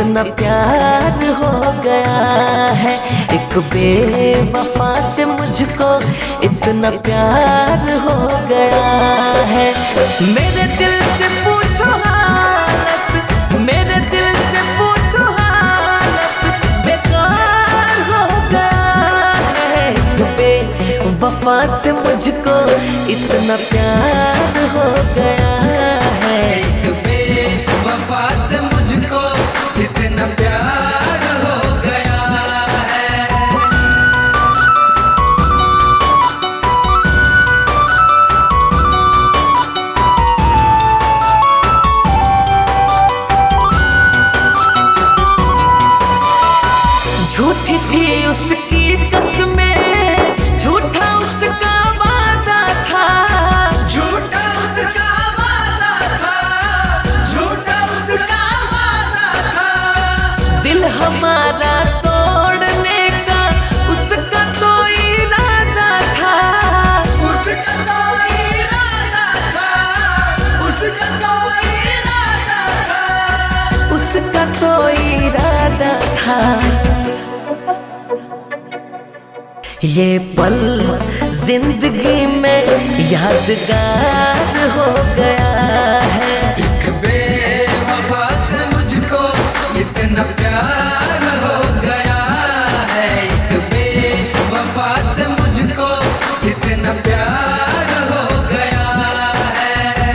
इतना प्यार हो गया है। एक बेवफा से मुझको इतना प्यार हो गया है। मेरे दिल से पूछो हालत, मेरे दिल से पूछो हालत, बेकार हो गया है। एक बेवफा से मुझको इतना प्यार हो गया है। एक बेवफा से मुझको इतना प्यार हो गया है। झूठी थी उसकी कसमें, झूठा उसका वादा था, झूठा उसका वादा था, झूठा उसका वादा था। दिल हमारा तोड़ने का उसका तो इरादा था, उसका तो इरादा था, उसका तो इरादा था, उसका तो इरादा था। ये पल जिंदगी में यादगार हो गया है। एक बेवफा से मुझको इतना प्यार हो गया है। एक बेवफा से मुझको इतना प्यार हो गया है।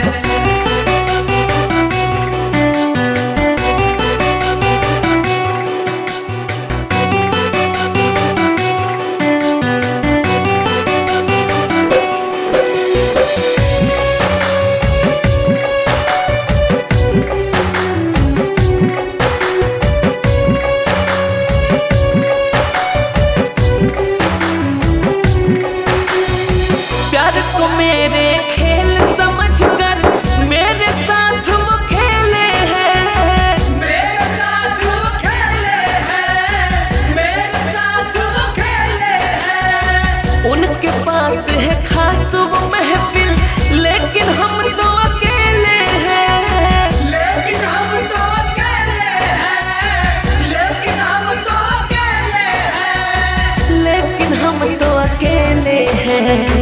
प्यार को मेरे खेल समझकर मेरे साथ वो खेले हैं, मेरे साथ वो खेले हैं, मेरे साथ वो खेले हैं। उनके पास है खास वो महफिल, लेकिन हम तो अकेले हैं, लेकिन हम तो अकेले हैं, लेकिन हम तो अकेले हैं। लेकिन हम तो अकेले हैं।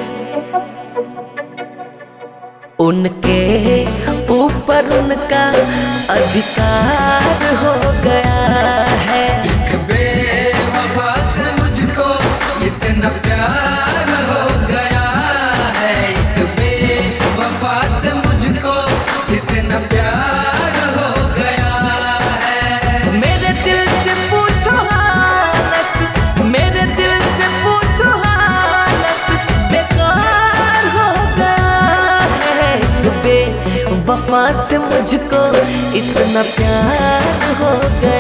उनके ऊपर उनका अधिकार हो गया है। एक बेवफा से मुझको इतना प्यार हो गया है। एक बेवफा से मुझको इतना प्यार हो गया है। मेरे दिल से पूछो हालत, मेरे दिल से पूछो हालत, बेकार हो गया है। एक बेवफा से मुझको इतना प्यार हो गया